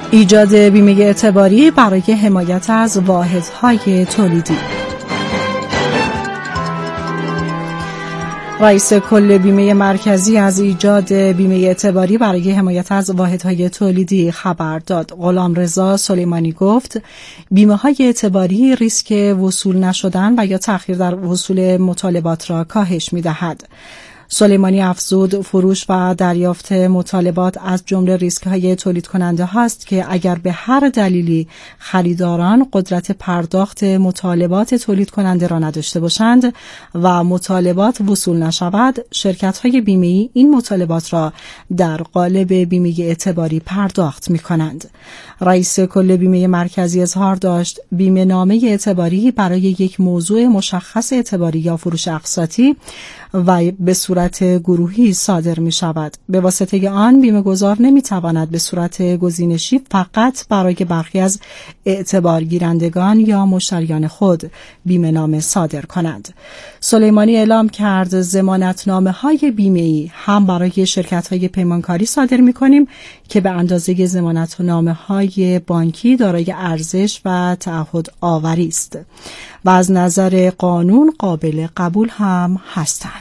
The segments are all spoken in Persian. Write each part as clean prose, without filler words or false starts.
ایجاد بیمه اعتباری برای حمایت از واحدهای تولیدی. رئیس کل بیمه مرکزی از ایجاد بیمه اعتباری برای حمایت از واحدهای تولیدی خبر داد. غلامرضا سلیمانی گفت بیمه‌های اعتباری ریسک وصول نشدن و یا تأخیر در وصول مطالبات را کاهش می‌دهد. سلیمانی افزود فروش و دریافت مطالبات از جمله ریسک‌های تولید کننده هاست که اگر به هر دلیلی خریداران قدرت پرداخت مطالبات تولید کننده را نداشته باشند و مطالبات وصول نشود، شرکت‌های بیمه‌ای این مطالبات را در قالب بیمه اعتباری پرداخت می‌کنند. رئیس کل بیمه مرکزی اظهار داشت بیمه نامه اعتباری برای یک موضوع مشخص اعتباری یا فروش اقساطی و به صورت گروهی صادر می شود. به واسطه آن بیمه گذار نمی تواند به صورت گزینشی فقط برای برخی از اعتبار گیرندگان یا مشتریان خود بیمه نامه صادر کند. سلیمانی اعلام کرد ضمانتنامه های بیمه‌ای هم برای شرکت های پیمانکاری صادر می کنیم که به اندازه ضمانتنامه های بانکی دارای ارزش و تعهد آوری است و از نظر قانون قابل قبول هم هستند.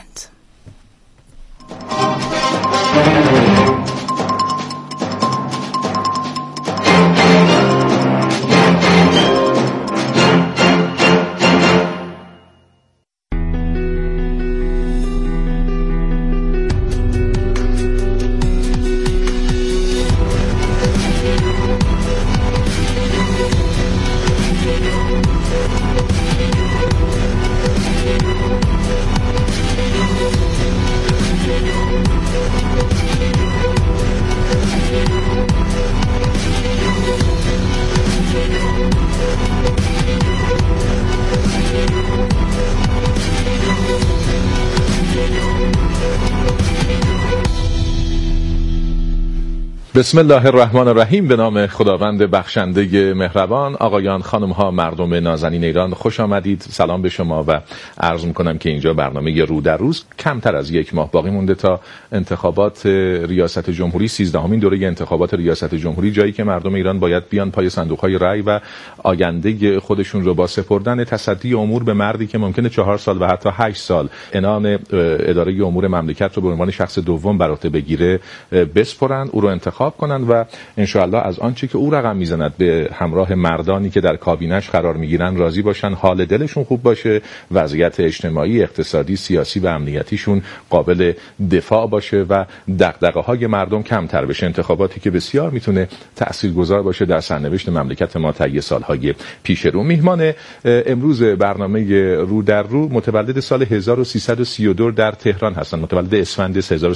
بسم الله الرحمن الرحیم. به نام خداوند بخشنده مهربان. آقایان، خانم ها، مردم نازنین ایران، خوش آمدید. سلام به شما و عرض میکنم که اینجا برنامه رو در روز. کمتر از یک ماه باقی مونده تا انتخابات ریاست جمهوری، 13مین دوره انتخابات ریاست جمهوری، جایی که مردم ایران باید بیان پای صندوق‌های رای و آینده خودشون رو با سپردن تصدی امور به مردی که ممکنه 4 سال و حتی 8 سال عنان اداره امور مملکت رو به عنوان شخص دوم بر عهده بگیره بسپرن، او رو انتخاب کنند و انشاءالله از آنچه که او رقم میزند به همراه مردانی که در کابینش قرار میگیرن راضی باشن، حال دلشون خوب باشه، وضعیت اجتماعی، اقتصادی، سیاسی و امنیتیشون قابل دفاع باشه و دغدغه‌های مردم کمتر بشه. انتخاباتی که بسیار میتونه تاثیرگذار باشه در سرنوشت مملکت ما طی سالهای پیش رو. میهمان امروز برنامه رو در رو متولد سال 1332 در تهران هستند. متولد اسفند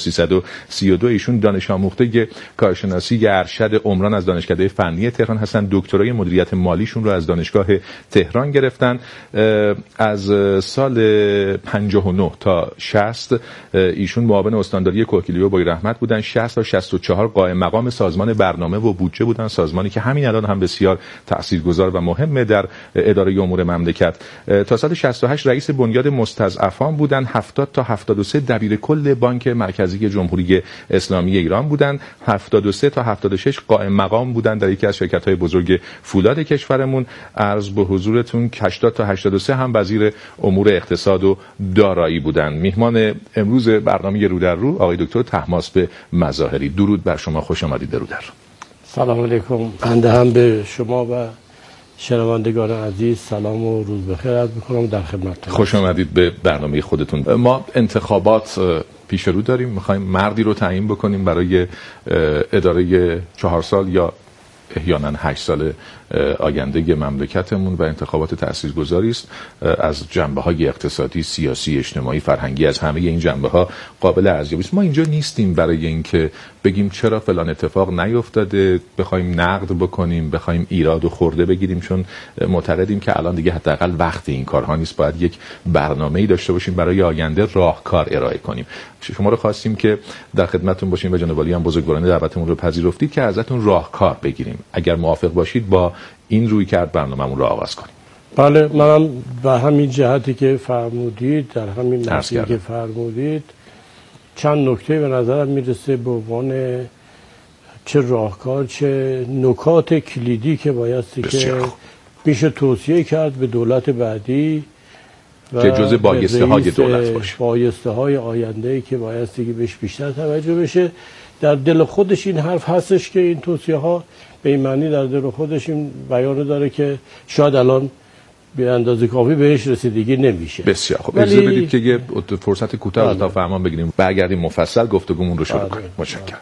1332. ایشون دانش آموخته کارشناسی ارشد عمران از دانشکده فنی تهران هستند. دکترای مدیریت مالیشون رو از دانشگاه تهران گرفتن. از سال 59 تا 60 ایشون معاون استانداری کوهگیلوی بوی رحمت بودن. 60 تا 64 قائم مقام سازمان برنامه و بودجه بودن، سازمانی که همین الان هم بسیار تاثیرگذار و مهمه در اداره امور مملکت. تا سال 68 رئیس بنیاد مستضعفان بودن. 70 تا 73 دبیر کل بانک مرکزی جمهوری اسلامی ایران بودن. 73 تا 76 قائم مقام بودن در یکی از شرکت‌های بزرگ فولاد کشورمون. عرض به حضورتون 80 تا 83 هم وزیر امور اقتصاد و دارایی بودن. میهمان امروز برنامه رو در رو آقای دکتر طهماسب مظاهری. درود بر شما، خوش آمدید در رو در. سلام علیکم. بنده هم به شما و شنوندگان عزیز سلام و روز بخیر عرض می‌کنم. در خدمتتون. خوش آمدید به برنامه خودتون. ما انتخابات پیش رو داریم، می‌خوایم مردی رو تعیین بکنیم برای اداره 4 سال یا احیانا 8 سال آینده مملکتمون و انتخابات تاثیرگذاری است. از جنبه‌های اقتصادی، سیاسی، اجتماعی، فرهنگی، از همه این جنبه‌ها قابل ارزیابی است. ما اینجا نیستیم برای اینکه بگیم چرا فلان اتفاق نیفتاده، بخوایم نقد بکنیم، بخوایم ایراد و خورده بگیریم، چون معتقدیم که الان دیگه حداقل وقت این کارها نیست. باید یک برنامه‌ای داشته باشیم برای آینده، راهکار ارائه کنیم. شما رو خواستیم که در خدمتتون باشیم و جناب عالی هم بزرگوارانه دعوتمون رو پذیرفتید که ازتون راهکار بگیریم. اگر موافق باشید با این روی کرد برنامه‌مون رو آغاز کنیم. بله، منم به همین جهتی که فرمودید، در همین نقطه‌ای که فرمودید، چند نکته به نظرم میرسه به عنوان چه راهکار، چه نکات کلیدی که بایستی که میشه توصیه کرد به دولت بعدی که جزء بایسته های دولت باشه، بایسته های آینده که بایستی که بهش بیشتر توجه بشه. در دل خودش این حرف هستش که این توصیه ها به این معنی در دل خودش این بیان داره که شاید الان به اندازه کافی بهش رسیدگی نمیشه. بسیار خب، اجازه بدید که یه فرصت کوتاه تا فرمان بگیریم، برگردیم مفصل گفتگومون رو شروع کنیم. متشکرم.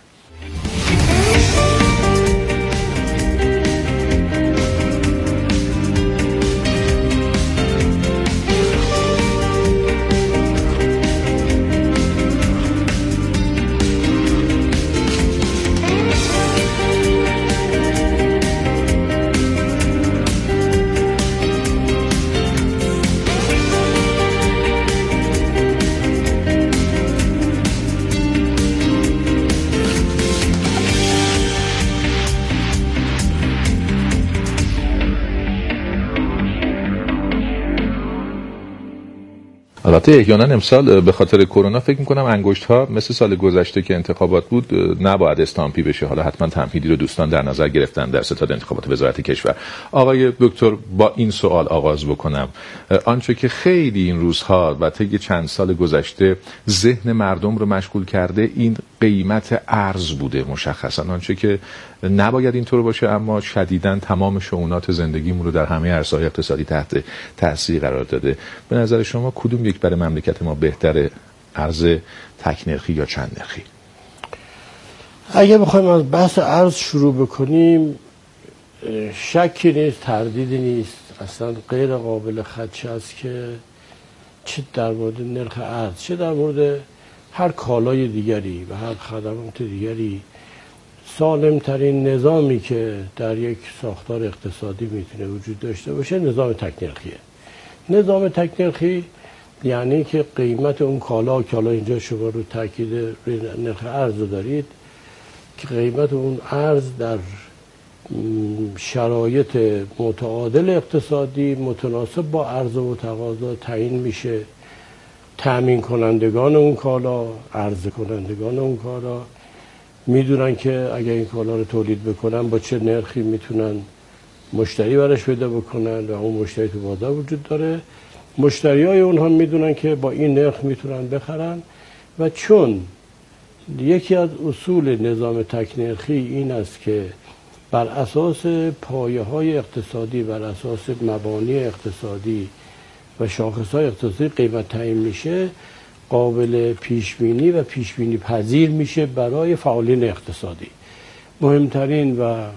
البته احیانا امسال به خاطر کرونا فکر می‌کنم انگشت‌ها مثل سال گذشته که انتخابات بود نباید استامپی بشه. حالا حتما تمهیدی رو دوستان در نظر گرفتن در ستاد انتخابات وزارت کشور. آقای دکتر، با این سوال آغاز بکنم. آنچه که خیلی این روزها و طی چند سال گذشته ذهن مردم رو مشغول کرده این قیمت ارز بوده. مشخصا آنچه که نباید اینطور باشه اما شدیداً تمام شؤونات زندگیمون رو در همه عرصه‌های اقتصادی تحت تاثیر قرار داده. به نظر شما کدوم یک برای مملکت ما بهتره، ارز تک نرخی یا چند نرخی؟ اگه بخوایم از بحث ارز شروع بکنیم، شکی نیست، تردیدی نیست، اصلا غیر قابل خدشه است که چه در مورد نرخ ارز چه در مورد هر کالای دیگری و هر خدمات دیگری سالم ترین نظامی که در یک ساختار اقتصادی میتونه وجود داشته باشه نظام تک نرخیه. نظام تک نرخی یعنی که قیمت اون کالا اینجا شما رو تاکید نرخ ارز دارید که قیمت اون ارز در شرایط متعادل اقتصادی متناسب با عرضه و تقاضا تعیین میشه. تامین کنندگان اون کالا، عرضه کنندگان اون کالا میدونن که اگر این کالا رو تولید بکنن با چه نرخی میتونن مشتری براش پیدا بکنن و اون مشتری تو بازار وجود داره. مشتریای اونها میدونن که با این نرخ میتونن بخرن و چون یکی از اصول نظام تک نرخی این است که بر اساس پایه‌های اقتصادی، بر اساس مبانی اقتصادی و شاخص‌های اقتصادی قیمت تعیین میشه، قابل پیشبینی و پیشبینی پذیر میشه برای فعالین اقتصادی. مهمترین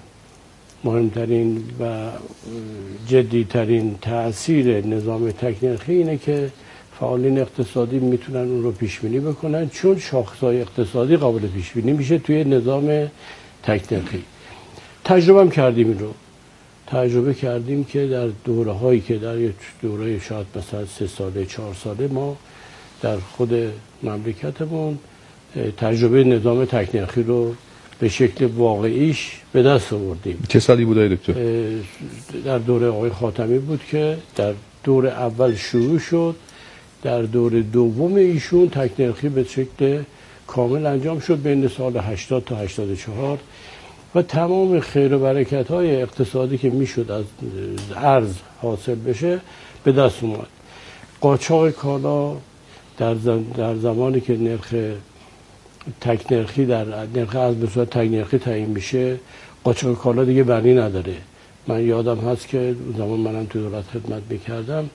و جدیترین تأثیر نظام تک نرخی اینه که فعالین اقتصادی میتونن اون رو پیشبینی بکنن چون شاخص‌های اقتصادی قابل پیشبینی میشه توی نظام تک نرخی. تجربه هم کردیم این رو. تجربه کردیم که در دوره‌هایی که در یک دوره شاید مثلا 3 ساله 4 ساله ما در خود مملکتمون تجربه نظام تک نرخی رو به شکل واقعیش به دست آوردیم. چه سالی بود دکتر؟ در دوره آقای خاتمی بود که در دور اول شروع شد. در دور دوم ایشون تک نرخی به شکل کامل انجام شد بین سال 80 تا 84 و تمام خیر و برکت‌های اقتصادی که میشد از ارز حاصل بشه به دست اومد. قاچاق کالا در زمانی که نرخ تک نرخی در نرخ ارز به صورت تک نرخی تعیین میشه، قاچاق کالا دیگه معنی نداره. من یادم هست که اون زمان منم تو دولت خدمت میکردم،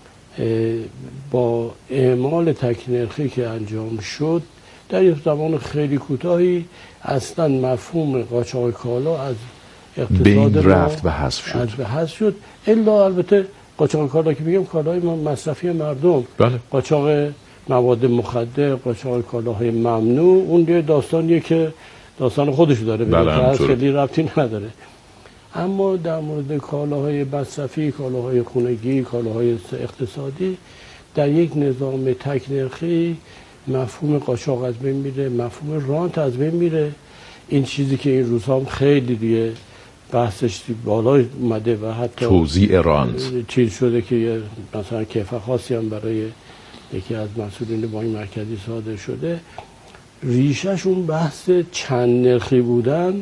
با اعمال تک نرخی که انجام شد در یک زمان خیلی کوتاهی اصلا مفهوم قاچاق کالا از اقتصاد رفت و حذف شد. الا البته قاچاق کالا که میگم کالای مصرفی مردم، بله. قاچاق مواد مخدر، قاچاق کالاهای ممنوع، اون یه داستانیه که داستان خودش داره، بله، خیلی ربطی نداره. اما در مورد کالاهای مصرفی، کالاهای خانگی، کالاهای اقتصادی در یک نظام تک نرخی مفهوم قاچاق از بین میره، مفهوم رانت از بین میره. این چیزی که این روزها هم خیلی دیگه بحثش بالا اومده و حتی توزیع رانت چیز شده که مثلا کیفر خاصی هم برای یکی از مسئولین بانک مرکزی صادر شده. ریشش اون بحث چند نرخی بودن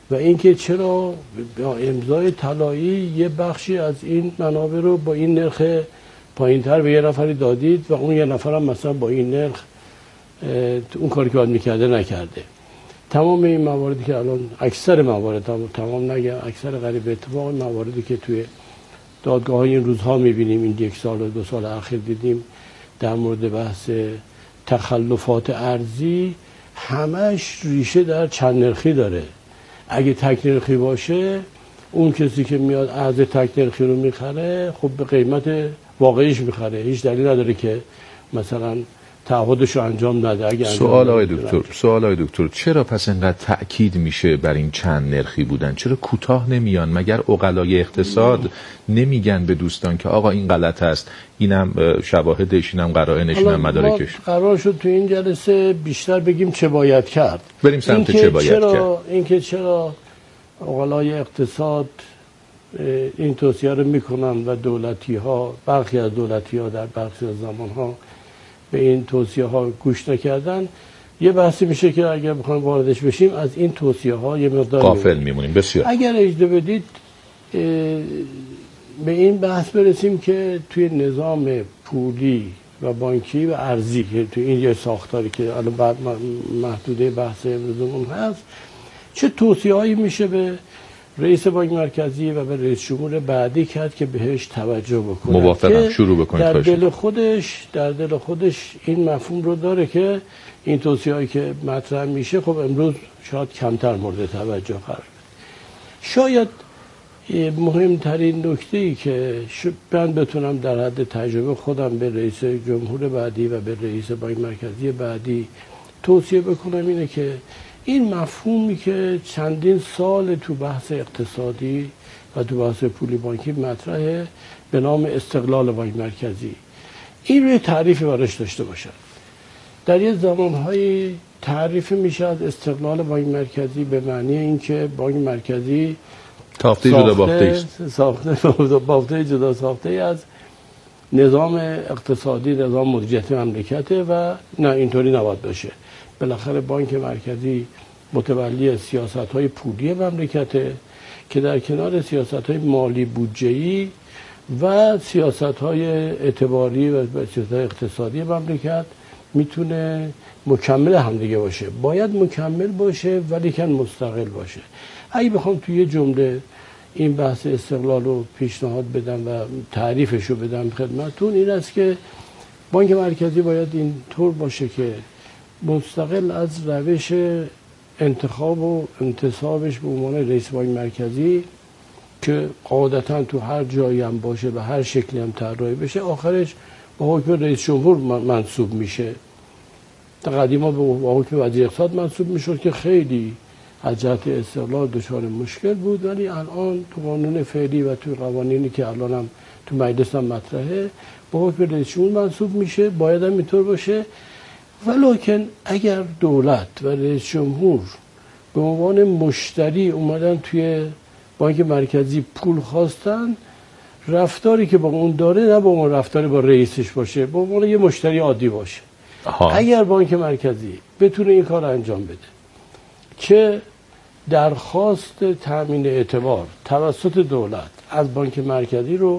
و اینکه چرا با امضای طلایی یه بخشی از این منابع رو با این نرخ پایین‌تر به یه نفری دادید و اون یه نفرم مثلا با این نرخ اون کاری که باید میکرده نکرده. تمام این مواردی که الان اکثر موارد، تمام نگم، اکثر قریب اتفاق مواردی که توی دادگاه های این روزها میبینیم، این 1 سال و 2 سال اخیر دیدیم در مورد بحث تخلفات ارزی، همش ریشه در چند نرخی داره. اگه تک نرخی باشه اون کسی که میاد ارز تک نرخی رو میخره خب به قیمت واقعیش میخره، هیچ دلیل نداره که مثلا تعهدش رو انجام نده. اگه سوال آقای دکتر چرا پس اینقدر تأکید میشه بر این چند نرخی بودن؟ چرا کوتاه نمیان؟ مگر عقلای اقتصاد نمیگن به دوستان که آقا این غلط است، اینم شواهدش، اینم قرائنش، اینم مدارکش؟ قرار شد تو این جلسه بیشتر بگیم چه باید کرد، بریم سمت چه باید کرد. اینکه چرا عقلای اقتصاد این توصیه رو میکنن و دولتی ها، برخی از دولتی ها در برخی از زمان ها به این توصیه ها گوش نکردن، یه بحثی میشه که اگر بخوایم واردش بشیم از این توصیه ها یه مقدار غافل میمونیم. بسیار. اگر اجازه بدید به این بحث برسیم که توی نظام پولی و بانکی و ارزی که توی این یه ساختاری که الان محدوده بحث امروزمون هست، چه توصیه هایی میشه به رئیس بانک مرکزی و به رئیس جمهور بعدی کرد که بهش توجه بکنه. موافقم. شروع بکنید. در دل خودش این مفهوم رو داره که این توصیه هایی که مطرح میشه خب امروز شاید کمتر مورد توجه قرار بده. شاید مهمترین نکته‌ای که من بتونم در حد تجربه خودم به رئیس جمهور بعدی و به رئیس بانک مرکزی بعدی توصیه بکنم اینه که این مفهومی که چندین سال تو بحث اقتصادی و تو بحث پولی بانکی مطرحه به نام استقلال بانک مرکزی، این روی تعریفی براش داشته باشن. در یه زمانهای تعریف میشه از استقلال بانک مرکزی به معنی اینکه بانک مرکزی تافته جدا بافته جدا ساخته از نظام اقتصادی، نظام مدیریتی مملکته و نه، اینطوری نباید باشه. بالاخره بانک مرکزی متولی سیاست‌های پولی مملکته که در کنار سیاست‌های مالی بودجه‌ای و سیاست‌های اعتباری و سیاست‌های اقتصادی مملکت میتونه مکمل همدیگه باشه. باید مکمل باشه ولی کن مستقل باشه. اگه بخوام توی جمله این بحث استقلال رو پیشنهاد بدم و تعریفش رو بدم خدمتتون، این است که بانک مرکزی باید این طور باشه که مستقل از روش انتخاب و انتصابش به عنوان رئیس بانک مرکزی که قاعدتا تو هر جایی هم باشه و هر شکلی هم طراحی بشه، آخرش با حکم رئیس جمهور منصوب میشه. قدیما با حکم وزیر اقتصاد منصوب میشد که خیلی از جهت استقلال دچار مشکل بود، ولی الان تو قانون فعلی و تو قوانینی که الان هم تو مجلس هم مطرحه با حکم رئیس جمهور منصوب میشه. باید هم اینطور باشه. ولکن اگر دولت و رئیس جمهور به عنوان مشتری اومدن توی بانک مرکزی پول خواستن، رفتاری که با اون داره نه با اون رفتاری با رئیسش باشه، با عنوان یه مشتری عادی باشه. اگر بانک مرکزی بتونه این کار انجام بده که درخواست تامین اعتبار توسط دولت از بانک مرکزی رو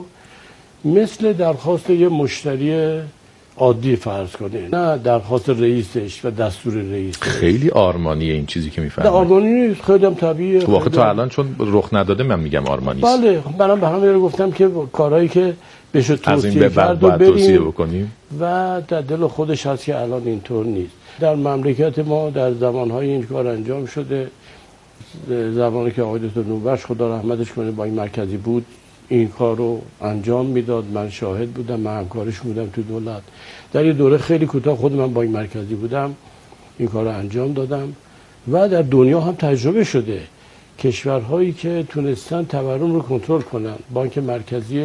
مثل درخواست یه مشتری عادی فرض کنه، نه درخواست رئیسش و دستور رئیسش. خیلی آرمانیه این چیزی که میفهمم. آرمانی نیست، خیلی هم طبیعیه. واقعا تا الان چون رخ نداده من میگم آرمانی است. بله، منم به همین رو گفتم که کارهایی که بشه توصیه کرد و توصیه بکنیم و در دل خودش هست که الان اینطور نیست. در مملکت ما در زمانهای این کار انجام شده. زمانی که آقای دکتر نوبخش خدا رحمتش کنه بانک مرکزی بود این کار رو انجام میداد. من شاهد بودم، من همکارش بودم تو دولت. در یه دوره خیلی کوتاه خود من بانک مرکزی بودم، این کار رو انجام دادم و در دنیا هم تجربه شده. کشورهایی که تونستن تورم رو کنترل کنن، بانک مرکزی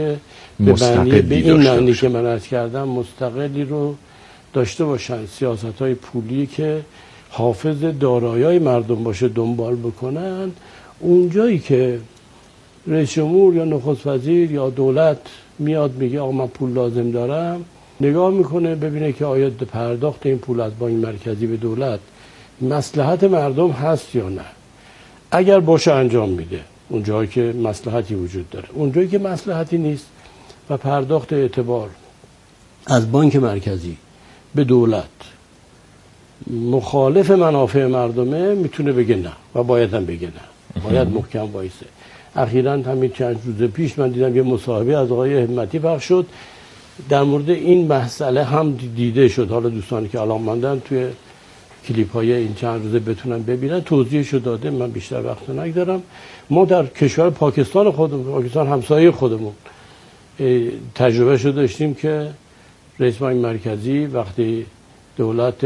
به این معنی که من عرض کردم مستقلی رو داشته باشن، سیاست‌های پولی که حافظ دارایی‌های مردم باشه دنبال بکنن. اونجایی که رئیس جمهور یا نخست وزیر یا دولت میاد میگه آقا من پول لازم دارم، نگاه میکنه ببینه که آیا پرداخت این پول از بانک مرکزی به دولت مصلحت مردم هست یا نه. اگر باشه انجام میده اون جایی که مصلحتی وجود داره. اون جایی که مصلحتی نیست و پرداخت اعتبار از بانک مرکزی به دولت مخالف منافع مردمه، میتونه بگه نه و باید هم بگه نه، باید محکم وایسه. اخیراً همین چند روز پیش من دیدم یه مصاحبه از آقای همتی پخش شد در مورد این مسئله هم دیده شد. حالا دوستانی که الان ماندن توی کلیپ های این چند روزه بتونن ببینن، توضیحشو داده، من بیشتر وقت نگذارم. ما در کشور پاکستان خودمون، پاکستان همسایه خودمون، تجربه شو داشتیم که رئیس بانک مرکزی وقتی دولت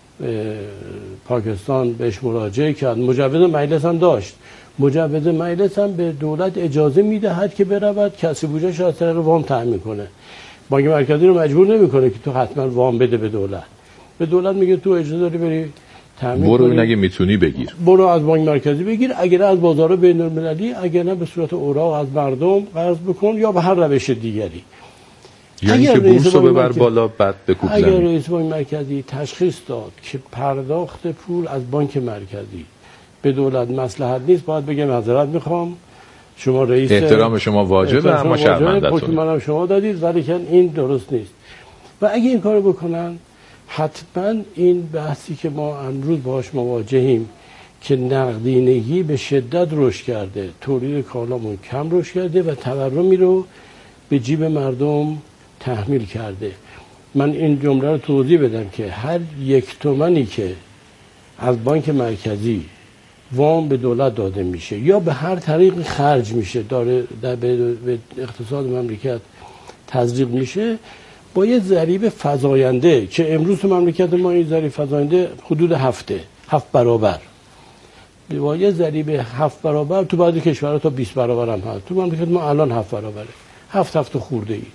پاکستان بهش مراجعه کرد، مجوز مجلس هم داشت، مجوز مجلس هم به دولت اجازه میدهد که برود کسب بودجه‌اش از طریق وام تامین کنه. بانک مرکزی رو مجبور نمیکنه که تو حتما وام بده به دولت. به دولت میگه تو اجازه داری بری تامین برو کنی، اگه میتونی بگیر، برو از بانک مرکزی بگیر، اگر از بازار بین‌المللی، اگر نه به صورت اوراق از مردم قرض بکن یا به هر روش دیگری. یعنی که بورس رو ببر بالا بعد بکوب زمین. اگر رئیس بانک مرکزی تشخیص داد که پرداخت پول از بانک مرکزی به دولت مصلحت نیست، باید بگه معذرت میخوام، شما رئیس، احترام شما واجبه اما شرمنده‌تون، منم شما دادید ولی که این درست نیست. و اگه این کارو بکنن، حتما این بحثی که ما امروز باهاش مواجهیم که نقدینگی به شدت رشد کرده، تولید کالامون کم رشد کرده و تورمی رو به جیب مردم تحمیل کرده. من این جمله رو توضیح بدم که هر 1 تومانی که از بانک مرکزی وام به دولت داده میشه یا به هر طریق خرج میشه، داره به اقتصاد مملکت تزریق میشه، با یه ضریب فزاینده که امروز تو مملکت ما این ضریب فزاینده حدود 7 برابر، با یه ضریب 7 برابر، تو بعضی کشورها تا 20 برابر هم هست، تو مملکت ما الان 7 برابره، 7 خورده ای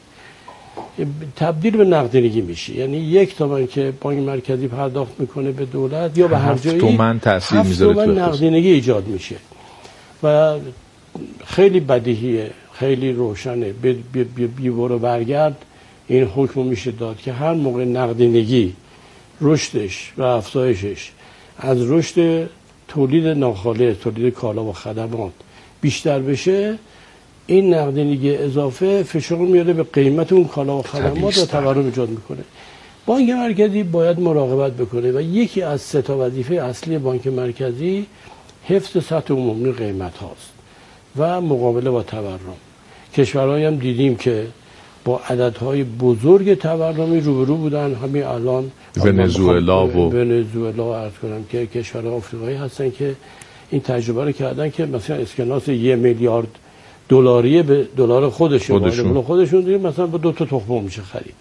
تبدیل به نقدینگی میشه. یعنی 1 تومن که بانک مرکزی پرداخت میکنه به دولت یا به هر جایی 7 تومن تاثیر میذاره، 7 تومن نقدینگی ایجاد میشه و خیلی بدیهیه، خیلی روشنه. بی برو برگرد این حکم میشه داد که هر موقع نقدینگی رشدش و افزایشش از رشد تولید ناخالص، تولید کالا و خدمات بیشتر بشه، این نقدینگی اضافه فشار میاره به قیمت اون کالا و خدمات و تورم ایجاد میکنه. بانک مرکزی باید مراقبت بکنه و یکی از 3 وظیفه اصلی بانک مرکزی حفظ سطح عمومی قیمت هاست و مقابله با تورم. کشورهایی هم دیدیم که با عددهای بزرگ تورمی روبرو بودن. همین الان ونزوئلا عرض کنم که کشورهای آفریقایی هستن که این تجربه رو کردن که مثلا اسکناس 1 میلیارد دلاری به دلار خودشون دیگه مثلا با 2 تا تخم میشه خرید.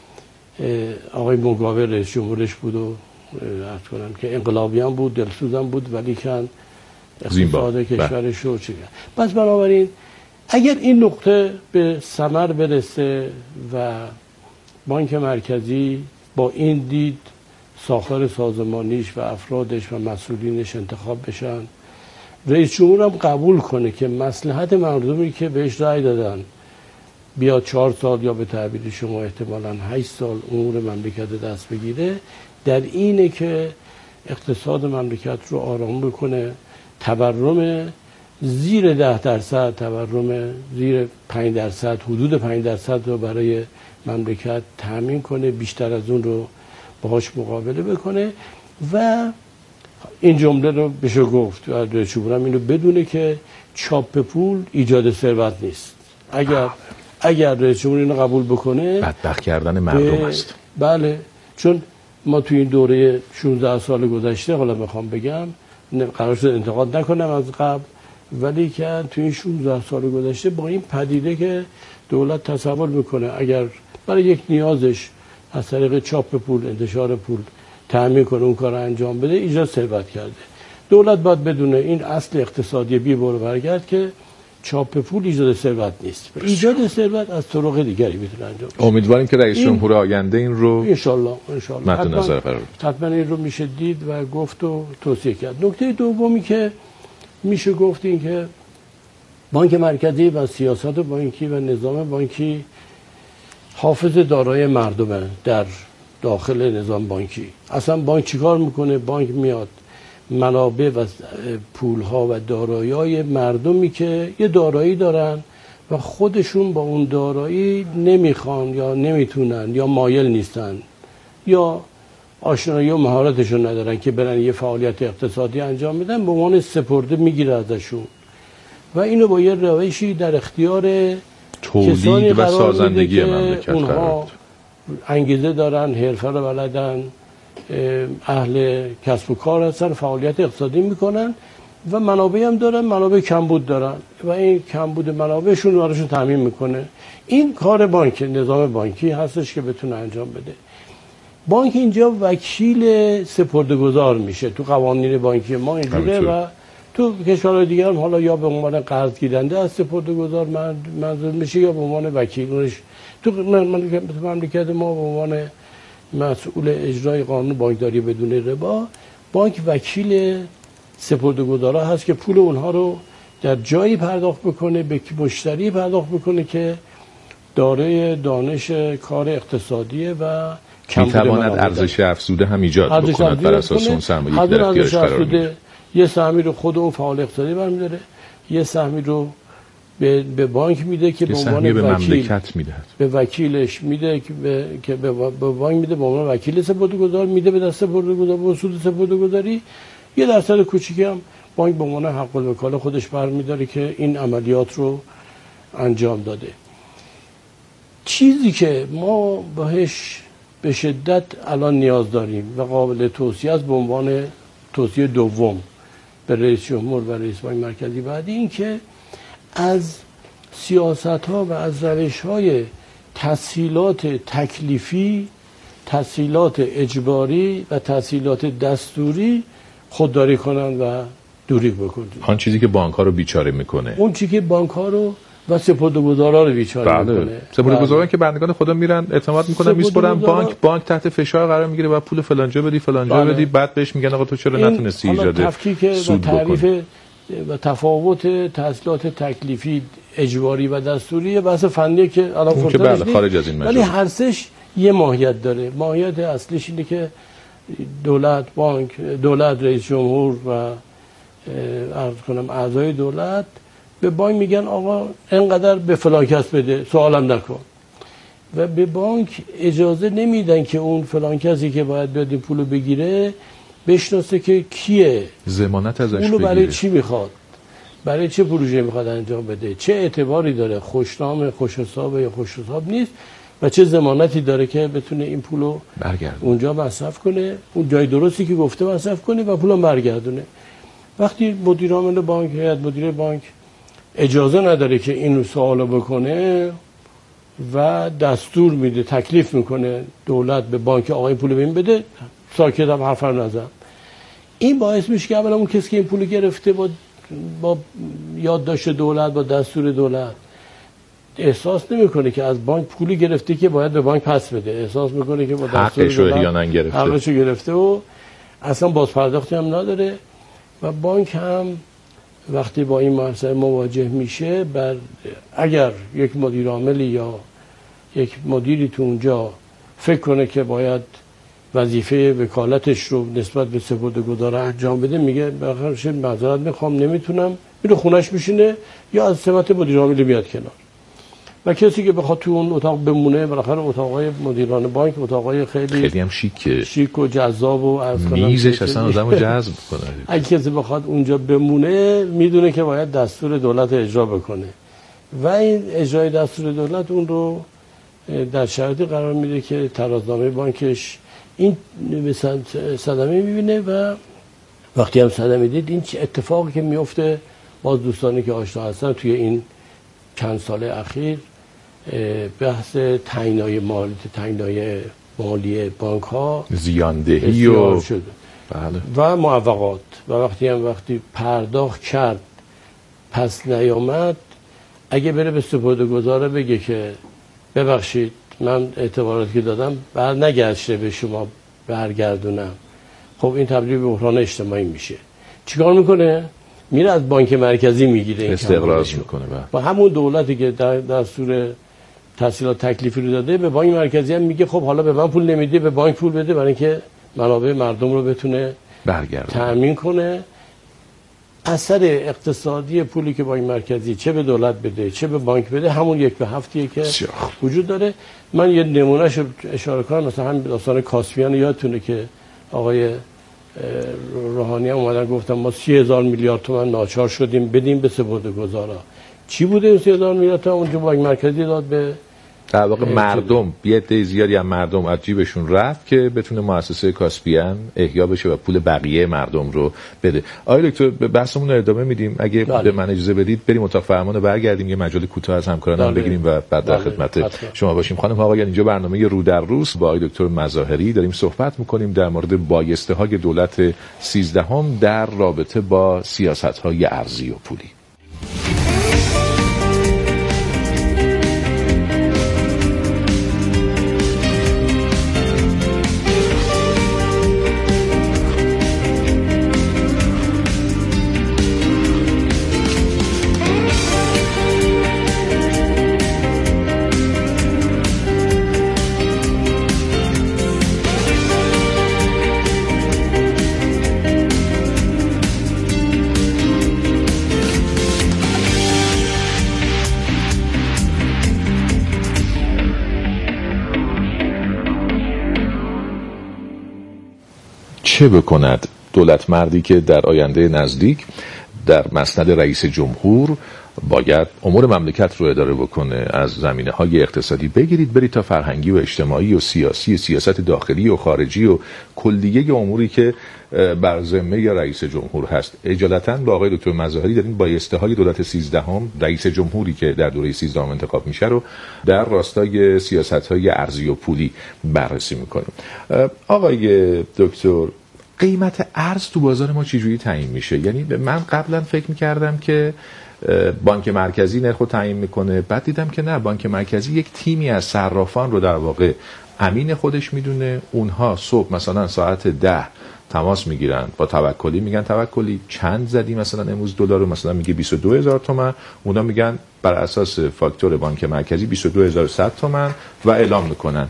آقای موگابه رئیس جمهورش بود و عرض کنم که انقلابی هم بود، دلسوزم بود، ولی که اقتصاد کشورش رو چیه. پس بنابراین اگر این نقطه به ثمر برسه و بانک مرکزی با این دید ساختار سازمانیش و افرادش و مسئولینش انتخاب بشن، رئیس جمهور هم قبول کنه که مصلحت مردمی که بهش رأی دادن بیاد 4 سال یا به تعبیر شما احتمالاً 8 سال امور مملکت دست بگیره، در اینه که اقتصاد مملکت رو آرام بکنه، تورم زیر 10%، تورم زیر 5%، حدود 5% رو برای مملکت تامین کنه، بیشتر از اون رو باهاش مقابله بکنه. و این جمله رو بشه گفت و رئیس جمهور هم اینو بدونه که چاپ پول ایجاد ثروت نیست. اگر رئیس جمهور اینو قبول بکنه، بدبخت کردن مردم است. بله، چون ما توی این دوره 16 سال گذشته، حالا میخوام بگم، قرار شد انتقاد نکنم از قبل، ولی که توی این 16 سال گذشته با این پدیده که دولت تصور میکنه اگر برای یک نیازش از طریق چاپ پول، انتشار پول تأمین کنه، اون کار انجام بده، ایجاد ثروت کرده. دولت باید بدونه این اصل اقتصادی بی برو برگرد که چاپ پول ایجاد ثروت نیست. ایجاد ثروت از طرق دیگری میتونه انجام بشه. امیدواریم که رئیس جمهور آینده این رو انشالله مد نظر قرار بده. حتما این رو میشه دید و گفت و توصیه کرد. نکته دومی که میشه گفت این که بانک مرکزی و سیاست بانکی و نظام بانکی حافظ دارایی مردمه در داخل نظام بانکی. اصلا بانک چیکار میکنه؟ بانک میاد منابع و پولها و دارایی‌های مردمی که یه دارایی دارن و خودشون با اون دارایی نمیخوان یا نمیتونن یا مایل نیستن یا آشنایی و مهارتشون ندارن که برن یه فعالیت اقتصادی انجام بدن، به عنوان سپرده میگیره ازشون و اینو با یه روشی در اختیار تولید و سازندگی مملکت اونها انگیزه دارن، حرفه رو بلدن، اهل کسب و کار هستن، فعالیت اقتصادی میکنن و منابع هم دارن، منابع کمبود دارن و این کمبود منابعشون رو براشون تامین میکنه. این کار بانک، نظام بانکی هستش که بتونه انجام بده. بانک اینجا وکیل سپرده‌گذار میشه. تو قوانین بانکی ما اینجوره و تو کشورهای دیگه هم حالا یا به عنوان قرض گیرنده از سپرده‌گذار منظور میشه یا به عنوان وکیل. تو مملکت ما به عنوان مسئول اجرای قانون بانکداری بدون ربا، بانک وکیل سپرده‌گذارا هست که پول اونها رو در جایی پرداخت بکنه، به مشتری پرداخت بکنه که دارای دانش کار اقتصادیه و میتواند ارزش افزوده هم ایجاد بکند بر اساس اون سرمایه‌ای که در اختیارش قرار میده. یه سهمی رو خود اون فعال اقتصادی برمی‌داره، یه سهمی رو به بانک میده که به عنوان وکیل میدهد، به وکیلش میده که به بانک میده به عنوان وکیل سپرده‌گذار میده به دست سپرده‌گذار با سود سپرده‌گذاری. یه درصد کوچیکی هم بانک به عنوان حق الوکاله خودش برمی‌داره که این عملیات رو انجام داده. چیزی که ما بهش به شدت الان نیاز داریم و قابل توصیه است به عنوان توصیه دوم به رئیس جمهور و رئیس بانک مرکزی بعدی، این که از سیاست‌ها و از روش‌های تسهیلات تکلیفی، تسهیلات اجباری و تسهیلات دستوری خودداری کنن و دوری بکنن. آن چیزی که بانک‌ها رو بیچاره میکنه، اون چیزی که بانک‌ها رو و سپرده‌گذارا رو بیچاره میکنه. سپرده‌گذاران که بندگان خدا میرن اعتماد میکنن میسپرن بانک تحت فشار قرار میگیره و پول فلانجا بدی فلانجا بدی، بعد بهش میگن آقا تو چرا نتونستی ایجاد سود بکنی. و تفاوت تسهیلات تکلیفی، اجباری و دستوری بحث فنیه که الان بله خارج از این مجال، ولی هر سش یه ماهیت داره. ماهیت اصلیش اینه که دولت، رئیس جمهور و عرض کنم اعضای دولت به بانک میگن آقا اینقدر به فلان کس بده، سوالم نکن، و به بانک اجازه نمیدن که اون فلان کسی که باید بیاد این پولو بگیره بشناسه که کیه، ضمانت ازش پولو برای چی میخواد، برای چه پروژه میخواد انجام بده، چه اعتباری داره، خوشنام، خوش حسابه یا خوش حساب نیست و چه ضمانتی داره که بتونه این پولو اونجا مصرف کنه، اون جای درستی که گفته مصرف کنه و پولو برگردونه. وقتی مدیر عامل بانک، هیئت مدیره بانک اجازه نداره که این سوالو بکنه و دستور میده، تکلیف میکنه دولت به بانک آقا این پول به این بده، ساکت هم حرف نزن، این باعث میشه که اولا اون کسی که این پول گرفته با یادداشت دولت، با دستور دولت احساس نمیکنه که از بانک پولی گرفته که باید به بانک پس بده، احساس میکنه که با دستور دولت حقشو گرفته و اصلا بازپرداختی هم نداره. و بانک هم وقتی با این مسئله مواجه میشه، اگر یک مدیر عاملی یا یک مدیری تو اونجا فکر کنه که باید وظیفه وکالتش رو نسبت به سپرده‌گذار انجام بده، میگه بخاطر معذرت میخوام نمیتونم، میره خونش میشینه یا از سمت مدیر عامل میاد کنار. و کسی که بخواد تو اون اتاق بمونه، بالاخره اتاقای مدیران بانک اتاقای خیلی هم شیک و جذاب و میزش اصلا آدمو جذب کنه. اگه کسی بخواد اونجا بمونه میدونه که باید دستور دولت اجرا بکنه و این اجرای دستور دولت اون رو در شرایطی قرار میده که ترازنامه بانکش این صدمه میبینه و وقتی هم صدمه دید، این اتفاقی که میفته، باز دوستانی که آشنا هستن توی این چند سال اخیر بحث تعیین‌های مالی بانک ها زیاندهی و شده و معوقات، و وقتی پرداخت کرد پس نیامد، اگه بره به سپرده‌گذار بگه که ببخشید من اعتباراتی که دادم نگشته به شما برگردونم، خب این تبدیل به بحران اجتماعی میشه. چیکار میکنه؟ میره از بانک مرکزی میگیره، استقراض میکنه و همون دولتی که در دستور تسهیلات تکلیفی رو داده به بانک مرکزی هم میگه خب حالا به من پول نمیده، به بانک پول بده برای اینکه منابع مردم رو بتونه برگرده تأمین کنه. اثر اقتصادی پولی که بانک مرکزی چه به دولت بده چه به بانک بده همون 1 به 7 که وجود داره. من یه نمونهش رو اشاره کنم، مثلا همین داستان کاسپیان یادتونه که آقای روحانی اومدن گفتن ما 30,000 میلیارد تومان ناچار شدیم بدیم به سپرده‌گذارا. چی بوده اون 30,000 میلیارد تومان؟ اونجا بانک مرکزی داد به در واقع مردم، یه عده زیادی از مردم از جیبشون رفت که بتونه مؤسسه کاسپیان احیا بشه و پول بقیه مردم رو بده. آقای دکتر به بحثمون رو ادامه میدیم، اگه به من اجازه بدید بریم اتاق فرمان رو برگردیم، یه مجال کوتاه از همکارانم بگیریم و بعد در خدمت شما باشیم. خانم ها آقایان، اینجا برنامه رو در روز با آقای دکتر مظاهری داریم صحبت میکنیم در مورد بایسته های دولت 13 در رابطه با سیاست های ارزی و پولی. چه بکند دولت مردی که در آینده نزدیک در مسند رئیس جمهور باید امور مملکت رو اداره بکنه؟ از زمینه‌های اقتصادی بگیرید برید تا فرهنگی و اجتماعی و سیاسی، سیاست داخلی و خارجی و کلیه اموری که بر ذمه یا رئیس جمهور هست. اجالتا با آقای دکتر مظاهری داریم بایسته‌های دولت 13 رئیس جمهوری که در دوره 13 انتخاب میشه رو در راستای سیاست‌های ارزی و پولی بررسی میکنیم. آقای دکتر، قیمت ارز تو بازار ما چجوری تعیین میشه؟ یعنی من قبلا فکر میکردم که بانک مرکزی نرخو تعیین میکنه، بعد دیدم که نه، بانک مرکزی یک تیمی از صرافان رو در واقع امین خودش میدونه. اونها صبح مثلا ساعت 10 تماس میگیرن با توکلی، میگن توکلی چند زدی مثلا امروز دلار رو، مثلا میگه 22,000 تومان، اونا میگن بر اساس فاکتور بانک مرکزی 22,100 تومان و اعلام میکنن.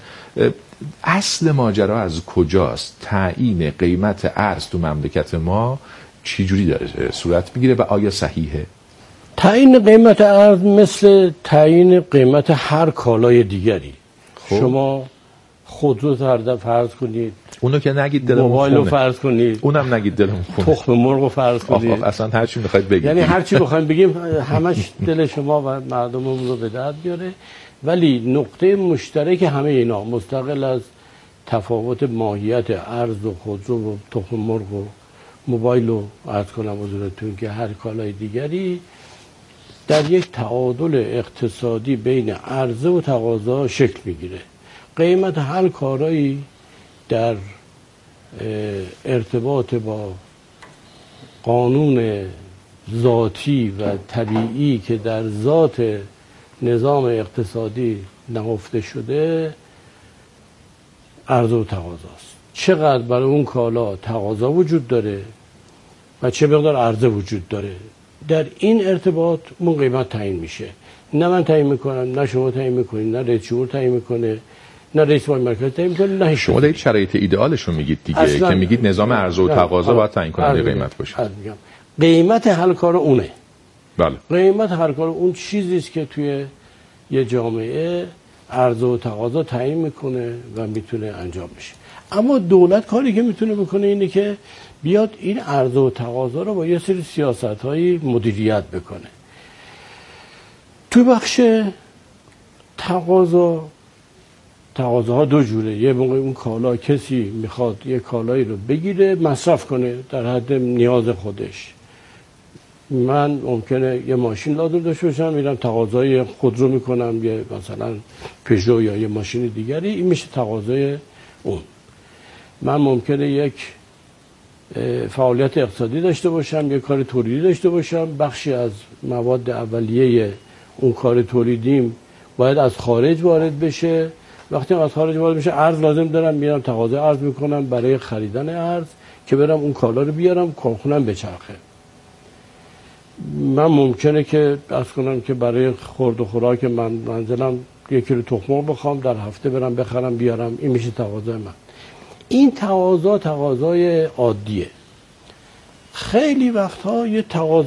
اصل ماجرا از کجاست؟ تعیین قیمت ارز تو مملکت ما چی جوری داره صورت میگیره و آیا صحیحه؟ تعیین قیمت ارز مثل تعیین قیمت هر کالای دیگری. شما خودرو فرض کنید، اونو که نگید دلمون خونه، موبایل رو فرض کنید، اونم نگید دلمون خونه، تخم مرغ رو فرض کنید، اصلا هر چی میخواید بگید، یعنی هر چی بخوایم بگیم همش دل شما و مردممون رو به درد بیاره. ولی نقطه مشترک همه اینا مستقل از تفاوت ماهیت ارز و خودرو و تخم مرغ و موبایل رو عرض کنم حضورتون که هر کالای دیگری در یک تعادل اقتصادی بین عرضه و تقاضا شکل میگیره. قیمت هر کالایی در ارتباط با قانون ذاتی و طبیعی که در ذات نظام اقتصادی نهفته شده عرضه و تقاضاست. چقدر برای اون کالا تقاضا وجود داره و چه مقدار عرضه وجود داره، در این ارتباط اون قیمت تعیین میشه. نه من تعیین میکنم، نه شما تعیین میکنید، نه رئیس جمهور تعیین میکنه، نه رئیس بانک مرکزی تعیین میکنه، نه شما دارید شرایط ایدئالش رو میگید دیگه، که میگید نظام عرضه و تقاضا باید تعیین کننده قیمت باشه. قیمت هر کار اونه. بله. قیمت هر کار اون چیزی است که توی یه جامعه عرضه و تقاضا تعیین میکنه و میتونه انجام بشه. اما دولت کاری که میتونه بکنه اینه که بیاد این عرضه و تقاضا رو با یه سری سیاست‌های مدیریت بکنه. تو بخش تقاضاها دو جوره. یه موقع اون کالا کسی میخواد یه کالایی رو بگیره مصرف کنه در حد نیاز خودش. من ممکنه یه ماشین لازم داشته باشم، میرم تقاضای خودرو میکنم، یه مثلا پژو یا یه ماشین دیگری، این میشه تقاضای اون. من ممکنه یک فعالیت اقتصادی داشته باشم، یه کار تولیدی داشته باشم، بخشی از مواد اولیه اون کار تولیدیم باید از خارج وارد بشه. وقتی از خارج وارد بشه ارز لازم دارم، میرم تقاضای ارز میکنم برای خریدن ارز که برم اون کالا رو بیارم کارخونم بچرخه. من ممکنه که عرض کنم که برای خورد و خوراک منزلم 1 کیلو تخم مرغ بخوام در هفته برم بخرم بیارم، این میشه تقاضای من. این تقاضای عادیه. خیلی وقتها یه تقاضا